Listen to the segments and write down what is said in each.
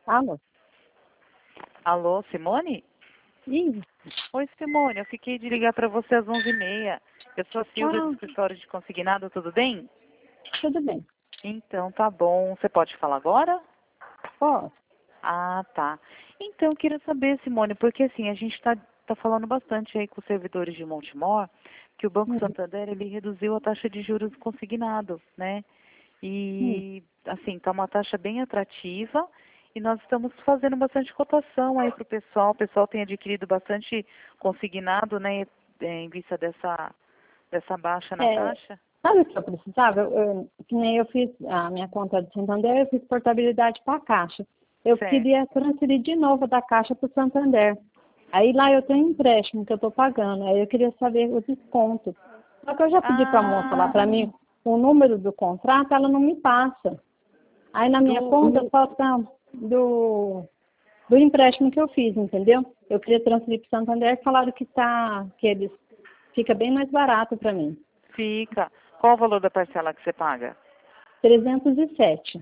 Alô? Alô, Simone? Ih, Oi, Simone, eu fiquei de ligar para você às 11h30. Eu sou a Silvia do escritório de consignado, tudo bem? tudo bem. Então, tá bom. Você pode falar agora? Posso? Ah, tá. Então, eu queria saber, Simone, porque assim, a gente tá falando bastante aí com os servidores de Montemor, que o Banco Hum, Santander, ele reduziu a taxa de juros consignado, né? hum. E, assim, tá uma taxa bem atrativa e nós estamos fazendo bastante cotação aí para o pessoal. O pessoal tem adquirido bastante consignado, né, em vista dessa baixa na É, taxa. sabe o que eu precisava? Que nem eu fiz a minha conta de Santander, eu fiz portabilidade para a Caixa. Eu Certo. queria transferir de novo da Caixa para o Santander. Aí lá eu tenho um empréstimo que eu estou pagando. Aí eu queria saber o desconto. Só que eu já pedi para a moça lá para Ah, mim o número do contrato, ela não me passa. Aí na minha conta falta do empréstimo que eu fiz, entendeu? Eu queria transferir para o Santander, falaram que eles fica bem mais barato para mim. fica. Qual o valor da parcela que você paga? 307.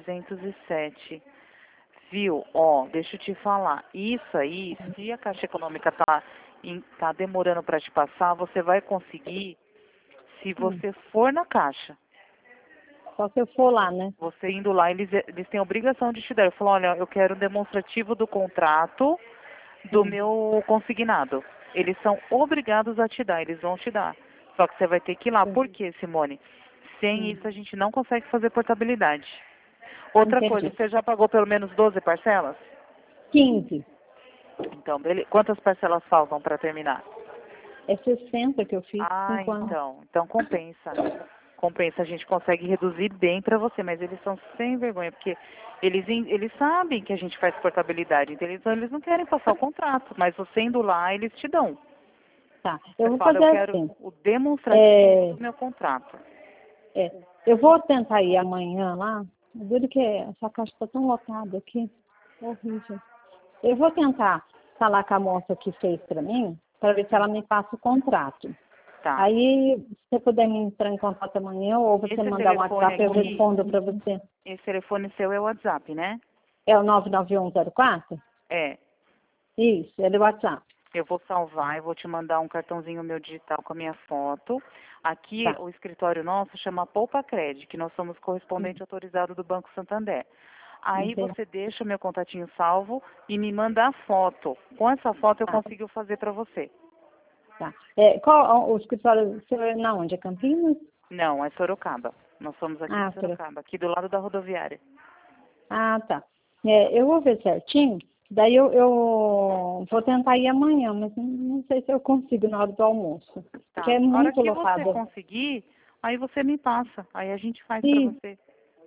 307. Viu? Ó, deixa eu te falar. Isso aí, se a Caixa Econômica tá demorando para te passar, você vai conseguir se Hum, você for na Caixa. Só se eu for lá, né? Você indo lá, eles têm a obrigação de te dar. Eu falo, olha, eu quero um demonstrativo do contrato do Hum, meu consignado. Eles são obrigados a te dar, eles vão te dar. Só que você vai ter que ir lá. Por entendi. quê, Simone? Sem Hum, isso a gente não consegue fazer portabilidade. Outra coisa, entendi. você já pagou pelo menos 12 parcelas? 15. Então, beleza. Quantas parcelas faltam para terminar? É 60 que eu fiz, Ah, 5 anos. então compensa. Compensa, a gente consegue reduzir bem para você, mas eles são sem vergonha, porque eles sabem que a gente faz portabilidade, então eles não querem passar o contrato, mas você indo lá, eles te dão. Tá, eu Você vou fala, eu fazer quero assim. o demonstrativo É, do meu contrato. eu vou tentar ir amanhã lá. Duro que essa caixa está tão lotada aqui. Horrível. Eu vou tentar falar com a moça que fez para mim, para ver se ela me passa o contrato. Tá. Aí, se você puder me entrar em contato amanhã, ou você Esse mandar um telefone WhatsApp, eu aqui, respondo para você. esse telefone seu é o WhatsApp, né? É o 99104? É. Isso, é do WhatsApp. Eu vou salvar, eu vou te mandar um cartãozinho meu digital com a minha foto. Aqui, Tá. o escritório nosso chama Poupa Cred, que nós somos correspondente autorizado do Banco Santander. Aí Entendi. você deixa meu contatinho salvo e me manda a foto. Com essa foto eu Tá, consigo fazer para você. tá. Qual o escritório seu é na onde? É Campinas? Não, é Sorocaba. Nós somos aqui Ah, de Sorocaba, aqui do lado da rodoviária. tá. Eu vou ver certinho. Daí eu vou tentar ir amanhã, mas não sei se eu consigo na hora do almoço. Porque Tá. é A hora muito que você lotado. conseguir, aí você me passa. Aí a gente faz para E, você.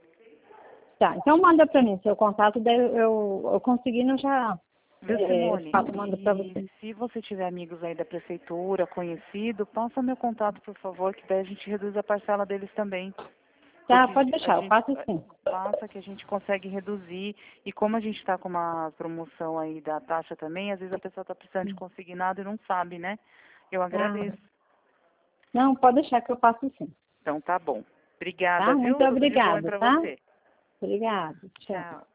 tá, então manda para mim seu contato, daí eu conseguindo já Viu, Simone? mando para E você. se você tiver amigos aí da prefeitura, conhecido, passa meu contato, por favor, que daí a gente reduz a parcela deles também. Tá, Porque pode a deixar, eu gente faço sim. passa que a gente consegue reduzir. E como a gente está com uma promoção aí da taxa também, às vezes a pessoa está precisando de consignado e não sabe, né? Eu Ah, agradeço. não, pode deixar que eu faço sim. Então tá bom. Obrigada, Tá? Muito viu? Tudo de bom aí obrigada, pra tá? você. Obrigada. Tchau. Tchau.